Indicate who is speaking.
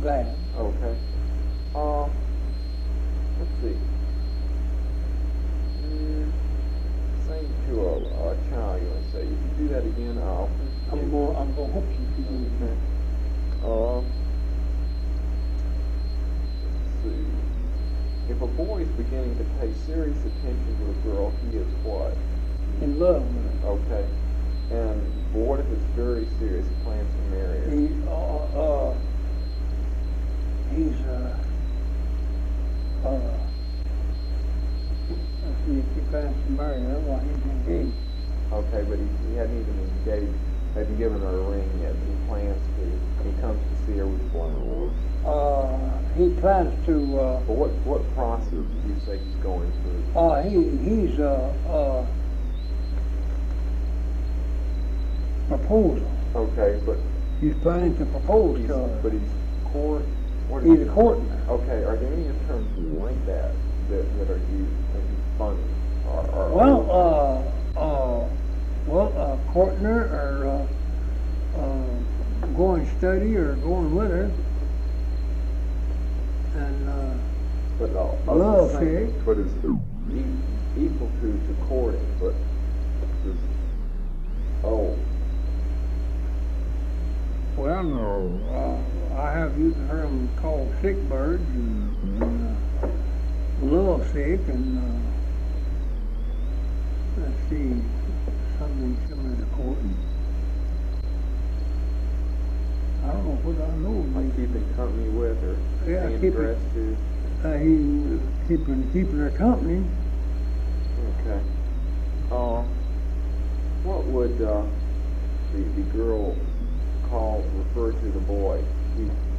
Speaker 1: glad.
Speaker 2: Okay. Let's see. Sing to a child, you want to say. If you do that again, I'll...
Speaker 1: I'm gonna help you do it.
Speaker 2: Okay. Let's see. If a boy is beginning to pay serious attention to a girl, he is what?
Speaker 1: In love with her.
Speaker 2: Okay. And what if it's very serious, he plans to marry her?
Speaker 1: Let's see if he plans to marry her while he's engaged.
Speaker 2: Okay, but he hadn't even engaged, hadn't given her a ring yet. He plans to. He comes to see her with one.
Speaker 1: He plans to.
Speaker 2: But what process do you say he's going through?
Speaker 1: He's proposal.
Speaker 2: Okay, but
Speaker 1: He's planning to propose to her.
Speaker 2: but he's court.
Speaker 1: He's a courting her.
Speaker 2: Okay, are there any terms like that are used funny?
Speaker 1: Courting her or going study or going with her. And
Speaker 2: but
Speaker 1: love sick.
Speaker 2: But it's equal to courting, but
Speaker 1: well, no. I have used heard them called sick birds and love sick and let's see, something similar to courting. I don't know what I know.
Speaker 2: like keeping company with her.
Speaker 1: Yeah,
Speaker 2: paying
Speaker 1: keeping-
Speaker 2: dress to.
Speaker 1: Keeping her company.
Speaker 2: Okay. What would the girl refer to the boy?